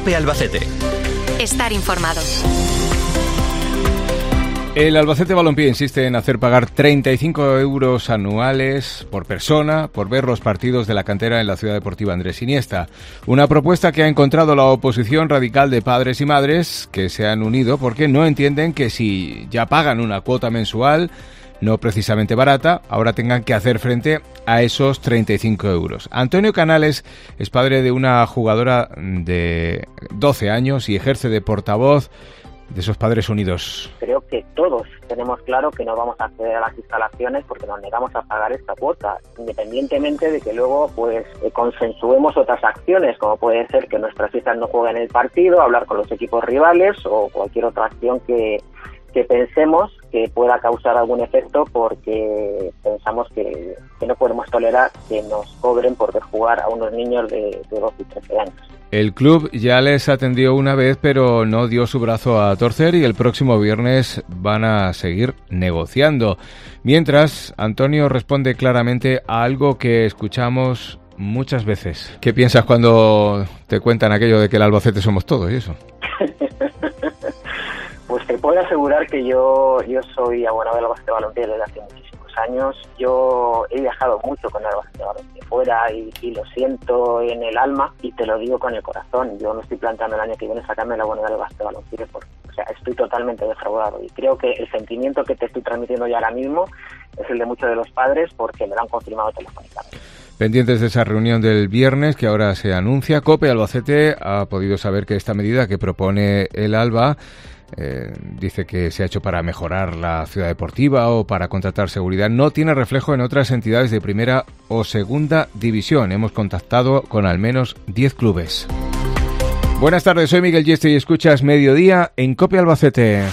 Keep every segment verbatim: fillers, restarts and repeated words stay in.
COPE Albacete. Estar informado. El Albacete Balompié insiste en hacer pagar treinta y cinco euros anuales por persona por ver los partidos de la cantera en la Ciudad Deportiva Andrés Iniesta. Una propuesta que ha encontrado la oposición radical de padres y madres que se han unido porque no entienden que si ya pagan una cuota mensual, no precisamente barata, ahora tengan que hacer frente a esos treinta y cinco euros. Antonio Canales es padre de una jugadora de doce años y ejerce de portavoz de esos Padres Unidos. Creo que todos tenemos claro que no vamos a acceder a las instalaciones porque nos negamos a pagar esta cuota, independientemente de que luego pues eh, consensuemos otras acciones, como puede ser que nuestras hijas no jueguen el partido, hablar con los equipos rivales o cualquier otra acción que, que pensemos que pueda causar algún efecto, porque pensamos que, que no podemos tolerar que nos cobren por ver jugar a unos niños de, de doce y trece años. El club ya les atendió una vez, pero no dio su brazo a torcer y el próximo viernes van a seguir negociando. Mientras, Antonio responde claramente a algo que escuchamos muchas veces. ¿Qué piensas cuando te cuentan aquello de que el Albacete somos todos y eso? Pues te puedo asegurar que yo, yo soy abonado del Albacete Balompié desde hace muchísimos años. Yo he viajado mucho con el Albacete Balompié fuera y, y lo siento en el alma y te lo digo con el corazón. Yo me estoy planteando el año que viene sacarme la abonado del Albacete Balompié porque, o sea, estoy totalmente defraudado y creo que el sentimiento que te estoy transmitiendo ya ahora mismo es el de muchos de los padres porque me lo han confirmado telefónicamente. Pendientes de esa reunión del viernes que ahora se anuncia, COPE Albacete ha podido saber que esta medida que propone el Alba Eh, dice que se ha hecho para mejorar la ciudad deportiva o para contratar seguridad, no tiene reflejo en otras entidades de primera o segunda división. Hemos contactado con al menos diez clubes. Buenas tardes, soy Miguel Yeste y escuchas Mediodía en COPE Albacete.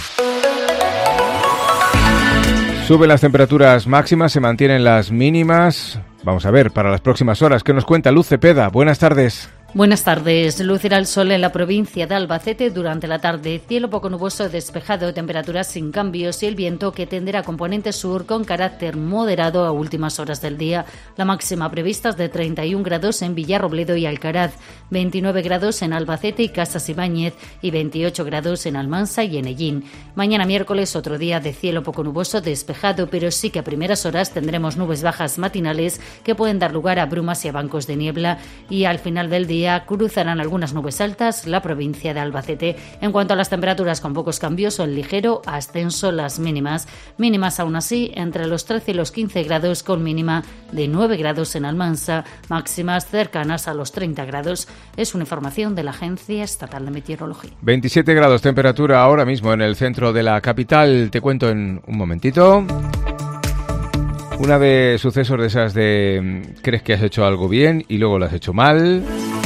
Suben las temperaturas máximas, se mantienen las mínimas. Vamos a ver, para las próximas horas, ¿qué nos cuenta Luz Cepeda? Buenas tardes. Buenas tardes. Lucirá el sol en la provincia de Albacete durante la tarde. Cielo poco nuboso despejado, temperaturas sin cambios y el viento que tenderá a componente sur con carácter moderado a últimas horas del día. La máxima prevista es de treinta y un grados en Villarrobledo y Alcaraz, veintinueve grados en Albacete y Casas Ibáñez y veintiocho grados en Almansa y en Ellín. Mañana miércoles otro día de cielo poco nuboso despejado, pero sí que a primeras horas tendremos nubes bajas matinales que pueden dar lugar a brumas y a bancos de niebla y al final del día cruzarán algunas nubes altas la provincia de Albacete. En cuanto a las temperaturas, con pocos cambios o en ligero ascenso las mínimas. Mínimas aún así entre los trece y los quince grados, con mínima de nueve grados en Almansa, máximas cercanas a los treinta grados. Es una información de la Agencia Estatal de Meteorología. veintisiete grados temperatura ahora mismo en el centro de la capital. Te cuento en un momentito. Una de sucesos de esas de crees que has hecho algo bien y luego lo has hecho mal.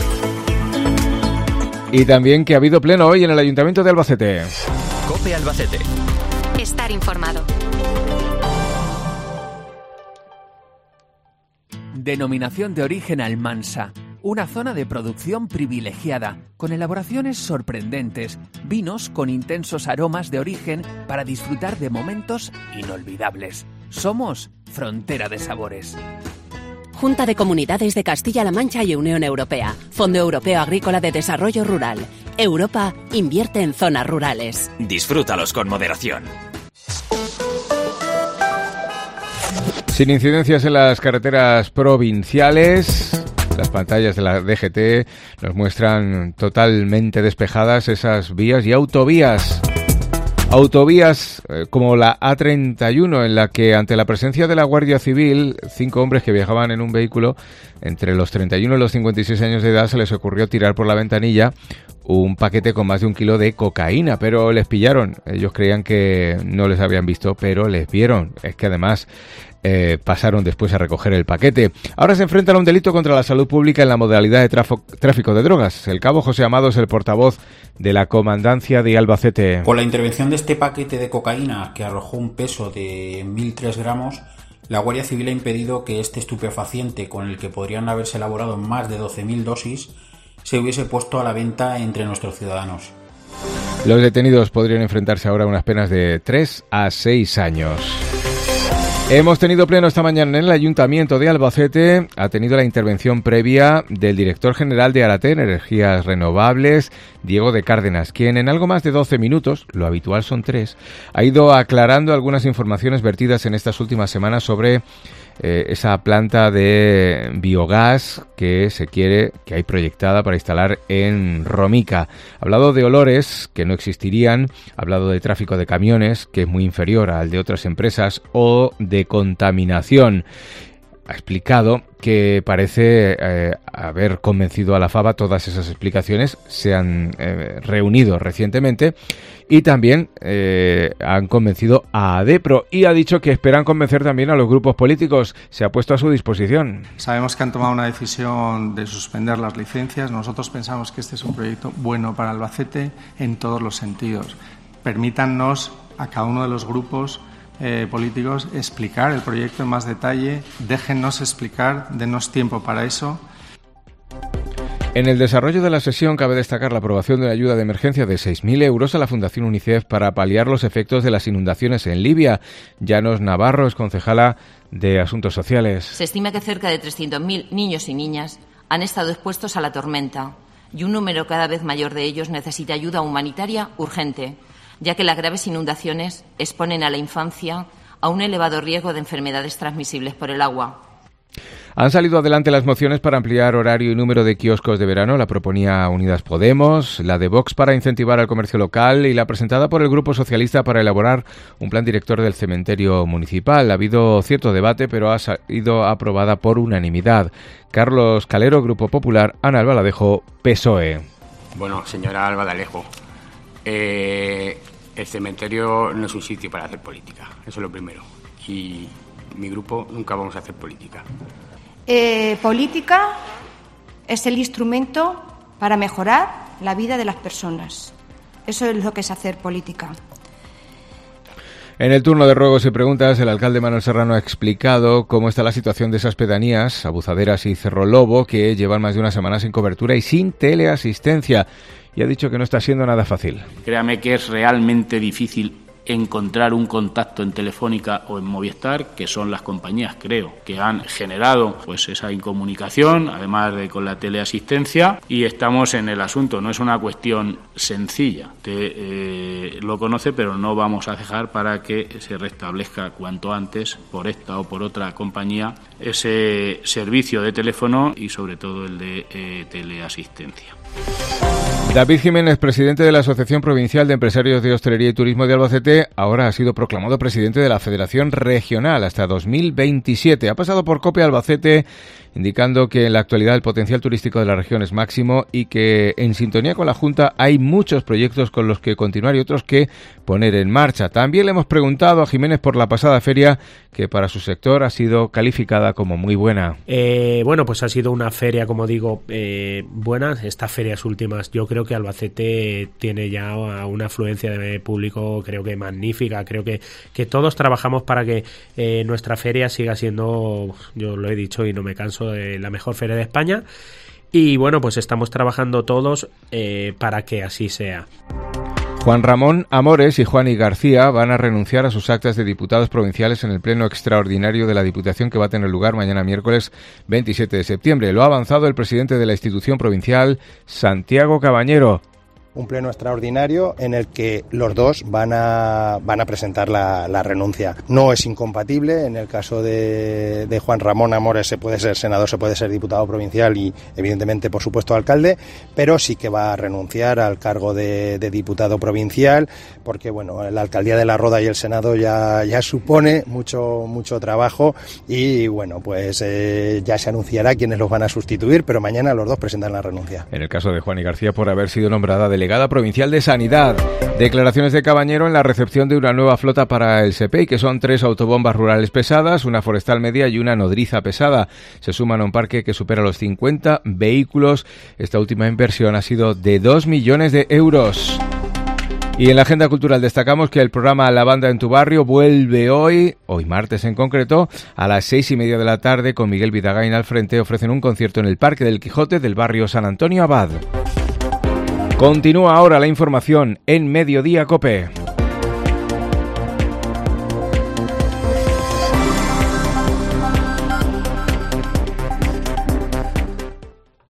Y también que ha habido pleno hoy en el Ayuntamiento de Albacete. COPE Albacete. Estar informado. Denominación de origen Almansa. Una zona de producción privilegiada, con elaboraciones sorprendentes, vinos con intensos aromas de origen para disfrutar de momentos inolvidables. Somos Frontera de Sabores. Junta de Comunidades de Castilla-La Mancha y Unión Europea. Fondo Europeo Agrícola de Desarrollo Rural. Europa invierte en zonas rurales. Disfrútalos con moderación. Sin incidencias en las carreteras provinciales, las pantallas de la D G T nos muestran totalmente despejadas esas vías y autovías. Autovías eh, como la A treinta y uno, en la que ante la presencia de la Guardia Civil, cinco hombres que viajaban en un vehículo entre los treinta y uno y los cincuenta y seis años de edad, se les ocurrió tirar por la ventanilla un paquete con más de un kilo de cocaína, pero les pillaron. Ellos creían que no les habían visto, pero les vieron. Es que además eh, pasaron después a recoger el paquete. Ahora se enfrentan a un delito contra la salud pública en la modalidad de trafo- tráfico de drogas. El cabo José Amado es el portavoz de la Comandancia de Albacete. Con la intervención de este paquete de cocaína, que arrojó un peso de mil tres gramos, la Guardia Civil ha impedido que este estupefaciente, con el que podrían haberse elaborado más de doce mil dosis, se hubiese puesto a la venta entre nuestros ciudadanos. Los detenidos podrían enfrentarse ahora a unas penas de tres a seis años. Hemos tenido pleno esta mañana en el Ayuntamiento de Albacete. Ha tenido la intervención previa del director general de Araté Energías Renovables, Diego de Cárdenas, quien en algo más de doce minutos, lo habitual son tres, ha ido aclarando algunas informaciones vertidas en estas últimas semanas sobre eh, esa planta de biogás que se quiere, que hay proyectada para instalar en Romica. Ha hablado de olores que no existirían, ha hablado de tráfico de camiones, que es muy inferior al de otras empresas, o de contaminación. Ha explicado que parece eh, haber convencido a la Fava. Todas esas explicaciones se han eh, reunido recientemente y también eh, han convencido a ADEPRO y ha dicho que esperan convencer también a los grupos políticos. Se ha puesto a su disposición. Sabemos que han tomado una decisión de suspender las licencias. Nosotros pensamos que este es un proyecto bueno para Albacete en todos los sentidos. Permítannos a cada uno de los grupos Eh, políticos explicar el proyecto en más detalle, déjennos explicar, denos tiempo para eso. En el desarrollo de la sesión cabe destacar la aprobación de una ayuda de emergencia de seis mil euros a la Fundación UNICEF para paliar los efectos de las inundaciones en Libia. Llanos Navarro es concejala de Asuntos Sociales. Se estima que cerca de trescientos mil niños y niñas han estado expuestos a la tormenta y un número cada vez mayor de ellos necesita ayuda humanitaria urgente, ya que las graves inundaciones exponen a la infancia a un elevado riesgo de enfermedades transmisibles por el agua. Han salido adelante las mociones para ampliar horario y número de kioscos de verano. La proponía Unidas Podemos, la de Vox para incentivar al comercio local y la presentada por el Grupo Socialista para elaborar un plan director del cementerio municipal. Ha habido cierto debate, pero ha sido aprobada por unanimidad. Carlos Calero, Grupo Popular, Ana Albaladejo, P S O E. Bueno, señora Albaladejo, Eh, el cementerio no es un sitio para hacer política, eso es lo primero. Y mi grupo nunca vamos a hacer política. Eh, política es el instrumento para mejorar la vida de las personas. Eso es lo que es hacer política. En el turno de ruegos y preguntas, el alcalde Manuel Serrano ha explicado cómo está la situación de esas pedanías, Abuzaderas y Cerro Lobo, que llevan más de una semana sin cobertura y sin teleasistencia. Y ha dicho que no está siendo nada fácil. Créame que es realmente difícil encontrar un contacto en Telefónica o en Movistar, que son las compañías, creo, que han generado pues esa incomunicación, además de con la teleasistencia, y estamos en el asunto. No es una cuestión sencilla. Te, eh, lo conoce, pero no vamos a dejar para que se restablezca cuanto antes, por esta o por otra compañía, ese servicio de teléfono y sobre todo el de eh, teleasistencia. David Jiménez, presidente de la Asociación Provincial de Empresarios de Hostelería y Turismo de Albacete, ahora ha sido proclamado presidente de la Federación Regional hasta dos mil veintisiete. Ha pasado por COPE Albacete, indicando que en la actualidad el potencial turístico de la región es máximo y que en sintonía con la Junta hay muchos proyectos con los que continuar y otros que poner en marcha. También le hemos preguntado a Jiménez por la pasada feria, que para su sector ha sido calificada como muy buena. Eh, bueno, pues ha sido una feria, como digo, eh, buena. Estas ferias últimas, yo creo que Albacete tiene ya una afluencia de público, creo que magnífica. Creo que, que todos trabajamos para que eh, nuestra feria siga siendo, yo lo he dicho y no me canso, de la mejor feria de España. Y bueno, pues estamos trabajando todos eh, para que así sea. Juan Ramón Amores y Juani García van a renunciar a sus actas de diputados provinciales en el pleno extraordinario de la Diputación que va a tener lugar mañana miércoles veintisiete de septiembre. Lo ha avanzado el presidente de la institución provincial, Santiago Cabañero. Un pleno extraordinario en el que los dos van a van a presentar la, la renuncia. No es incompatible. En el caso de, de Juan Ramón Amores se puede ser senador, se puede ser diputado provincial y evidentemente por supuesto alcalde, pero sí que va a renunciar al cargo de, de diputado provincial porque bueno, la alcaldía de La Roda y el Senado ya, ya supone mucho mucho trabajo y bueno, pues eh, ya se anunciará quiénes los van a sustituir, pero mañana los dos presentan la renuncia. En el caso de Juani García por haber sido nombrada delegada Delegada Provincial de Sanidad. Declaraciones de Cabañero en la recepción de una nueva flota para el SEPEI, que son tres autobombas rurales pesadas, una forestal media y una nodriza pesada. Se suman a un parque que supera los cincuenta vehículos. Esta última inversión ha sido de dos millones de euros. Y en la agenda cultural destacamos que el programa La Banda en tu Barrio vuelve hoy, hoy martes en concreto, a las seis y media de la tarde con Miguel Vidagain al frente. Ofrecen un concierto en el Parque del Quijote del barrio San Antonio Abad. Continúa ahora la información en Mediodía COPE.